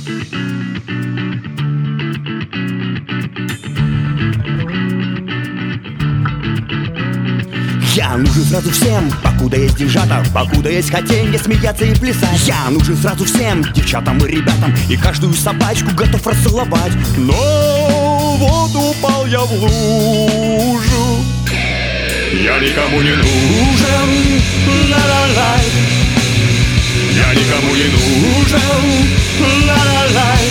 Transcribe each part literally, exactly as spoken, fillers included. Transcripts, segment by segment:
Я нужен сразу всем, покуда есть деньжата, покуда есть хотенье смеяться и плясать. Я нужен сразу всем, девчатам и ребятам, и каждую собачку готов расцеловать. Но вот упал я в лужу, я никому не нужен, ла-ла-лай. Я никому не нужен, ла-ла-лай.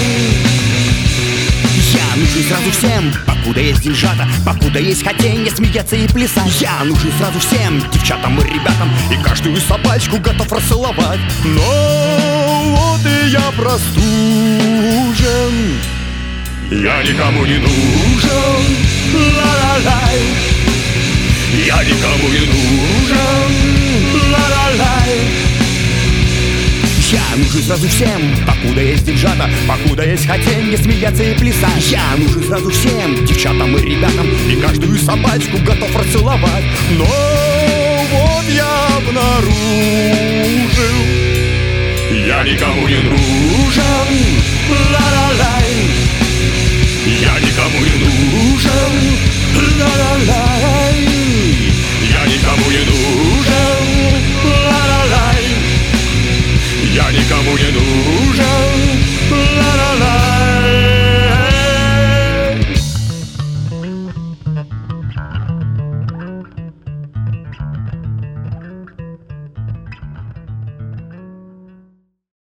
Я нужен сразу всем, покуда есть деньжата, покуда есть хотенье смеяться и плясать. Я нужен сразу всем, девчатам и ребятам, и каждую собачку готов расцеловать. Но вот и я простужен, я никому не нужен, ла-ла-лай. Я никому не нужен, ла-ла-лай. Я нужен сразу всем, покуда есть деньжата, покуда есть хотенье смеяться и плясать. Я нужен сразу всем, девчатам и ребятам, и каждую собачку готов расцеловать. Но вот я обнаружил, я никому не нужен, ла-ла-лай. Я никому не нужен,